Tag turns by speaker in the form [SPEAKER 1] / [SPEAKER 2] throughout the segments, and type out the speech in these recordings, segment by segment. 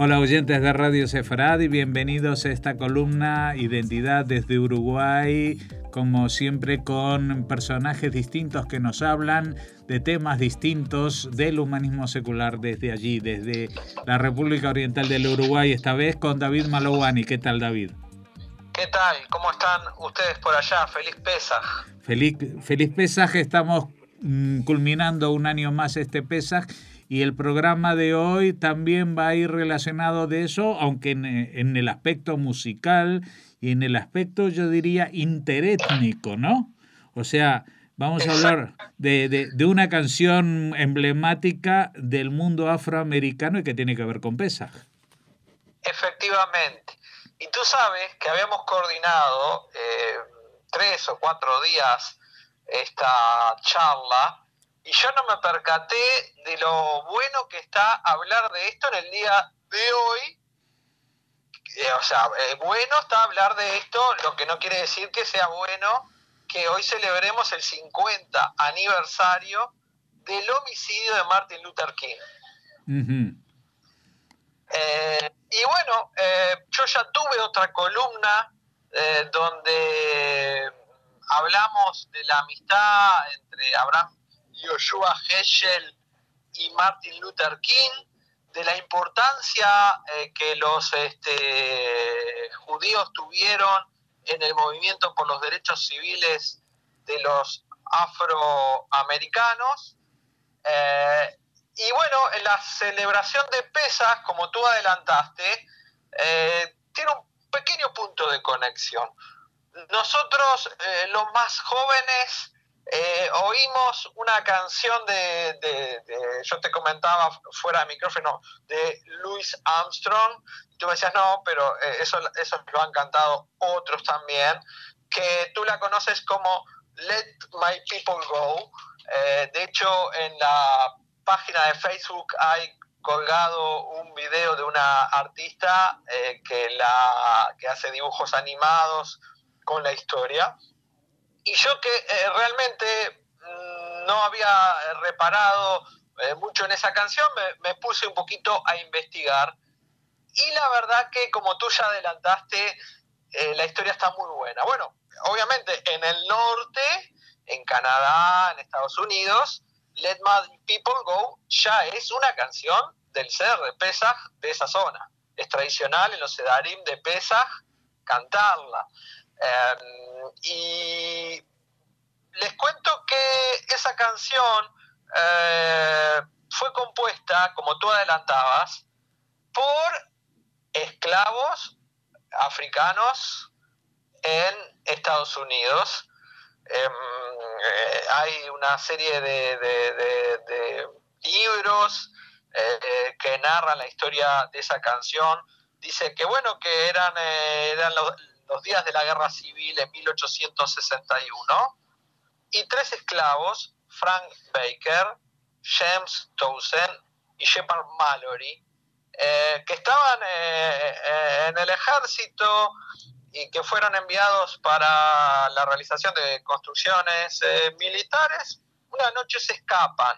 [SPEAKER 1] Hola oyentes de Radio Sefarad y bienvenidos a esta columna Identidad desde Uruguay, como siempre con personajes distintos que nos hablan de temas distintos del humanismo secular desde allí, desde la República Oriental del Uruguay, esta vez con David Malovani. ¿Qué tal, David?
[SPEAKER 2] ¿Qué tal? ¿Cómo están ustedes por allá? ¡Feliz Pesaj!
[SPEAKER 1] Feliz Pesaj, estamos culminando un año más este Pesaj. Y el programa de hoy también va a ir relacionado de eso, aunque en el aspecto musical y en el aspecto, yo diría, interétnico, ¿no? O sea, vamos a hablar de una canción emblemática del mundo afroamericano y que tiene que ver con Pesaj.
[SPEAKER 2] Efectivamente. Y tú sabes que habíamos coordinado 3 o 4 días esta charla, y yo no me percaté de lo bueno que está hablar de esto en el día de hoy. Bueno está hablar de esto, lo que no quiere decir que sea bueno que hoy celebremos el 50 aniversario del homicidio de Martin Luther King.
[SPEAKER 1] Uh-huh.
[SPEAKER 2] Y bueno, yo ya tuve otra columna donde hablamos de la amistad entre Abraham Joshua Heschel y Martin Luther King, de la importancia que los judíos tuvieron en el movimiento por los derechos civiles de los afroamericanos. Y bueno, la celebración de Pesaj, como tú adelantaste, tiene un pequeño punto de conexión. Nosotros, los más jóvenes, oímos una canción yo te comentaba fuera de micrófono, de Louis Armstrong, y tú me decías, no, pero eso lo han cantado otros también, que tú la conoces como Let My People Go. De hecho, en la página de Facebook hay colgado un video de una artista que hace dibujos animados con la historia. Y yo que realmente no había reparado mucho en esa canción, me puse un poquito a investigar. Y la verdad que, como tú ya adelantaste, la historia está muy buena. Bueno, obviamente en el norte, en Canadá, en Estados Unidos, Let My People Go ya es una canción del Seder de Pesaj de esa zona. Es tradicional en los Sedarim de Pesaj cantarla. Y les cuento que esa canción fue compuesta, como tú adelantabas, por esclavos africanos en Estados Unidos. Hay una serie de libros que narran la historia de esa canción. Dice que bueno, que eran los días de la Guerra Civil en 1861, y 3 esclavos, Frank Baker, James Townsend y Shepard Mallory, que estaban en el ejército y que fueron enviados para la realización de construcciones militares, una noche se escapan.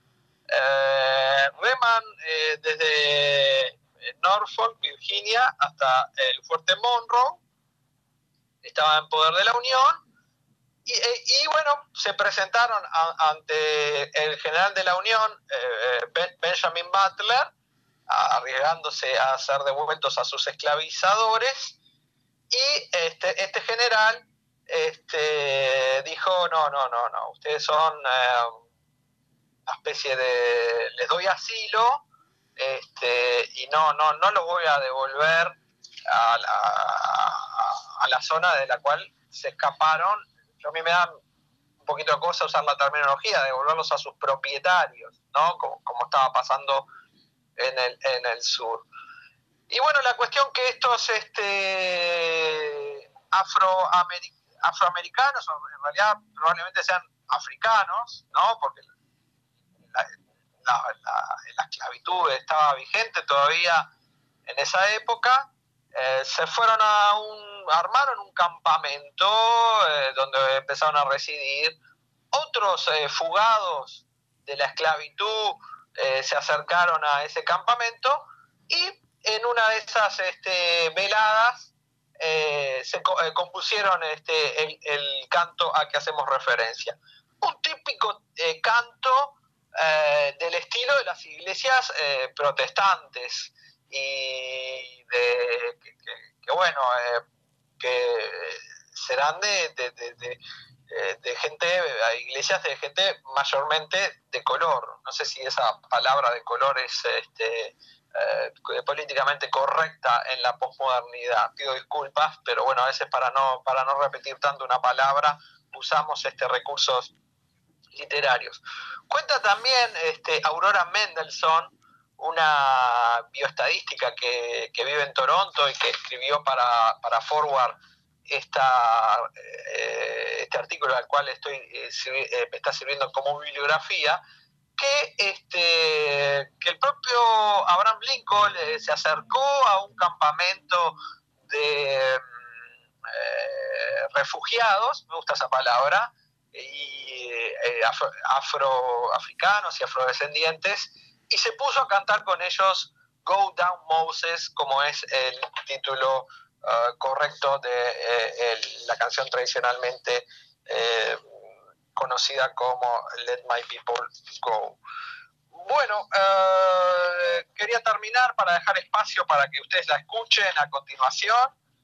[SPEAKER 2] Reman desde Norfolk, Virginia, hasta el fuerte Monroe. Estaba en poder de la Unión. Y bueno, se presentaron ante el general de la Unión, Benjamin Butler, arriesgándose a ser devueltos a sus esclavizadores. Y este general dijo, no, ustedes son una especie de, les doy asilo, y no los voy a devolver a la zona de la cual se escaparon. A mí me da un poquito de cosa usar la terminología, devolverlos a sus propietarios, ¿no? Como estaba pasando en el sur. Y bueno, la cuestión que estos afroamericanos, o en realidad probablemente sean africanos, ¿no? Porque la esclavitud estaba vigente todavía en esa época. Se fueron armaron un campamento donde empezaron a residir. Otros fugados de la esclavitud se acercaron a ese campamento y en una de esas veladas se compusieron el canto a que hacemos referencia. Un típico canto del estilo de las iglesias protestantes y que serán de gente, iglesias de gente mayormente de color. No sé si esa palabra de color es políticamente correcta en la posmodernidad. Pido disculpas, pero bueno, a veces para no repetir tanto una palabra usamos recursos literarios. Cuenta también Aurora Mendelssohn, una bioestadística que vive en Toronto y que escribió para Forward este artículo al cual me está sirviendo como bibliografía, que el propio Abraham Lincoln se acercó a un campamento de refugiados, me gusta esa palabra, y afroafricanos y afrodescendientes, y se puso a cantar con ellos Go Down Moses, como es el título correcto de la canción tradicionalmente conocida como Let My People Go. Bueno, quería terminar para dejar espacio para que ustedes la escuchen a continuación,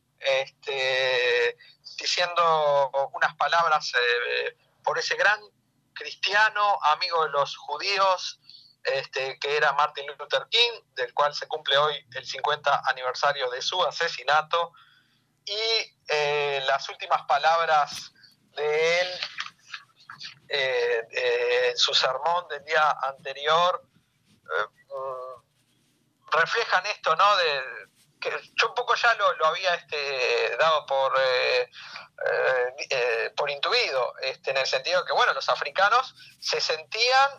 [SPEAKER 2] diciendo unas palabras por ese gran cristiano, amigo de los judíos, que era Martin Luther King, del cual se cumple hoy el 50 aniversario de su asesinato, y las últimas palabras de él en su sermón del día anterior reflejan esto, ¿no? Que yo un poco ya lo había dado por intuido, en el sentido que, bueno, los africanos se sentían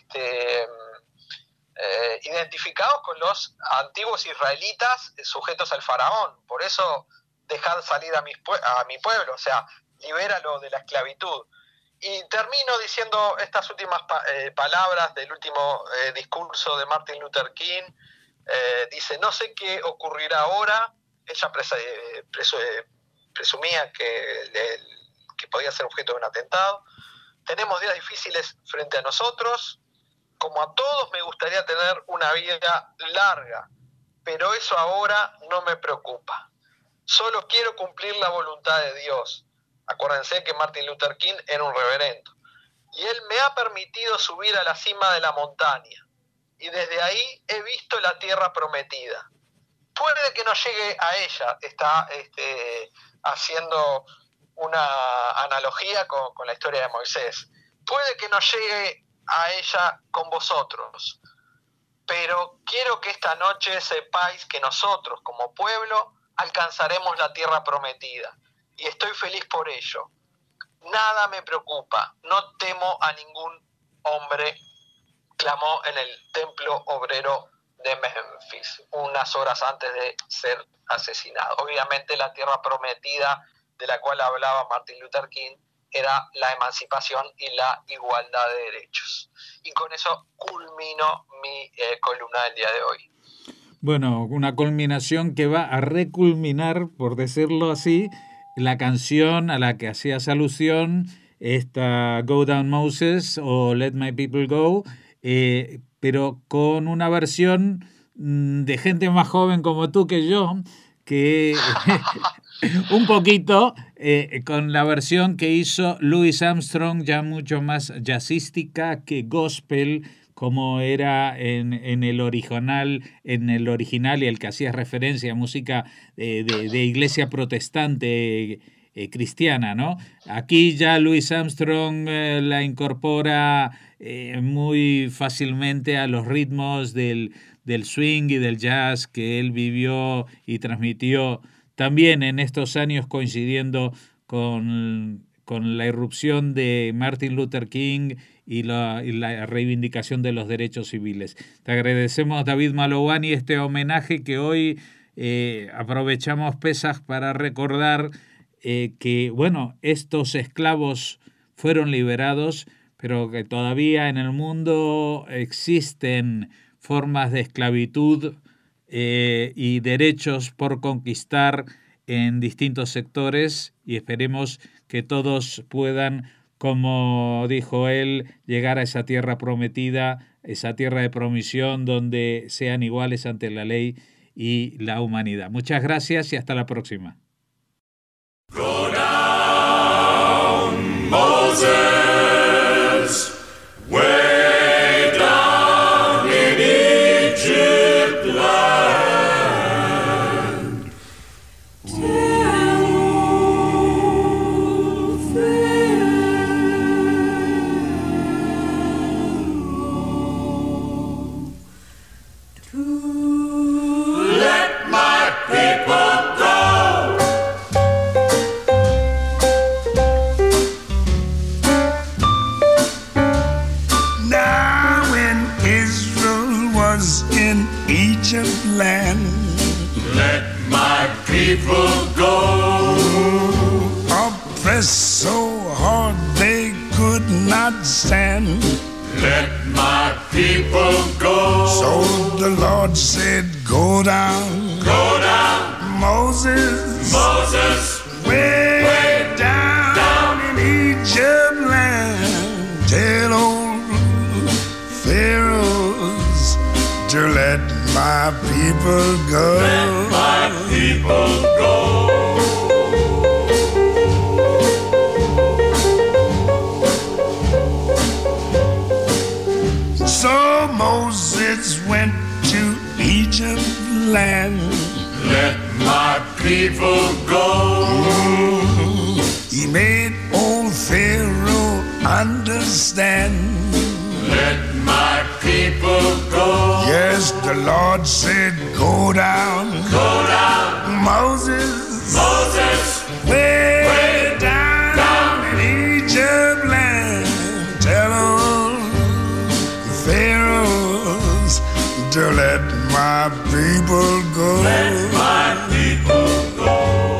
[SPEAKER 2] identificados con los antiguos israelitas sujetos al faraón. Por eso, dejad salir a mi pueblo, o sea, libéralo de la esclavitud. Y termino diciendo estas últimas palabras del último discurso de Martin Luther King. Dice: no sé qué ocurrirá ahora. Ella presumía que podía ser objeto de un atentado. Tenemos días difíciles frente a nosotros. Como a todos, me gustaría tener una vida larga, pero eso ahora no me preocupa. Solo quiero cumplir la voluntad de Dios. Acuérdense que Martin Luther King era un reverendo. Y él me ha permitido subir a la cima de la montaña. Y desde ahí he visto la tierra prometida. Puede que no llegue a ella. Está haciendo una analogía con la historia de Moisés. Puede que no llegue a ella con vosotros. Pero quiero que esta noche sepáis que nosotros, como pueblo, alcanzaremos la tierra prometida. Y estoy feliz por ello. Nada me preocupa. No temo a ningún hombre, clamó en el templo obrero de Memphis, unas horas antes de ser asesinado. Obviamente la tierra prometida de la cual hablaba Martin Luther King era la emancipación y la igualdad de derechos. Y con eso culmino mi columna del día de hoy.
[SPEAKER 1] Bueno, una culminación que va a reculminar, por decirlo así, la canción a la que hacías alusión, esta Go Down Moses o Let My People Go, pero con una versión de gente más joven como tú que yo, que un poquito con la versión que hizo Louis Armstrong, ya mucho más jazzística que gospel, como era en el original y el que hacía referencia a música de iglesia protestante cristiana, ¿no? Aquí ya Louis Armstrong la incorpora muy fácilmente a los ritmos del swing y del jazz que él vivió y transmitió también en estos años, coincidiendo con la irrupción de Martin Luther King y la reivindicación de los derechos civiles. Te agradecemos, David Malovany, este homenaje que hoy aprovechamos Pesaj para recordar que, bueno, estos esclavos fueron liberados, pero que todavía en el mundo existen formas de esclavitud y derechos por conquistar en distintos sectores, y esperemos que todos puedan, como dijo él, llegar a esa tierra prometida, esa tierra de promisión donde sean iguales ante la ley y la humanidad. Muchas gracias y hasta la próxima.
[SPEAKER 3] Go down, Moses, way down in Egypt land. Tell Pharaoh to let my people go.
[SPEAKER 4] In Egypt land,
[SPEAKER 3] let my people go.
[SPEAKER 4] Oppressed so hard they could not stand,
[SPEAKER 3] let my people go.
[SPEAKER 4] So the Lord said, go down, Moses, way down in Egypt land. Tell old Pharaohs to let my people go.
[SPEAKER 3] Let my people go.
[SPEAKER 4] So Moses went to Egypt land.
[SPEAKER 3] Let my people go.
[SPEAKER 4] He made old Pharaoh understand.
[SPEAKER 3] Let my people go.
[SPEAKER 4] Yes, the Lord said, go down, Moses, way down in Egypt land. Tell old Pharaohs to let my people go.
[SPEAKER 3] Let my people go.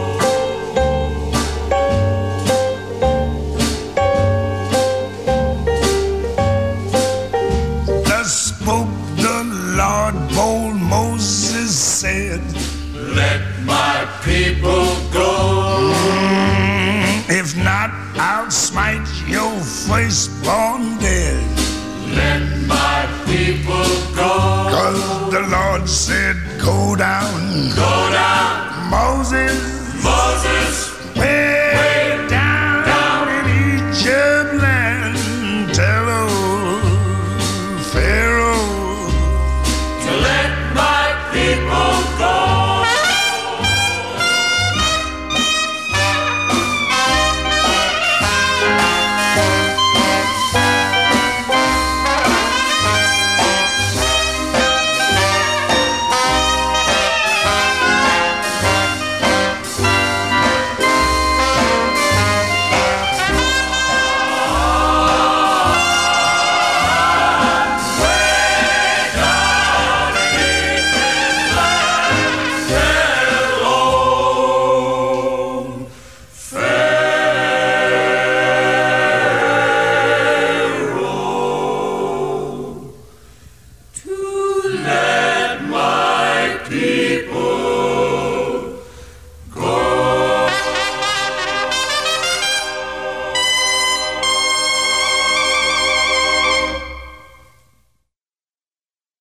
[SPEAKER 4] Bold Moses said,
[SPEAKER 3] let my people go.
[SPEAKER 4] If not, I'll smite your firstborn dead.
[SPEAKER 3] Let my people go.
[SPEAKER 4] 'Cause the Lord said, go down,
[SPEAKER 3] Go down,
[SPEAKER 4] Moses,
[SPEAKER 3] Moses,
[SPEAKER 4] way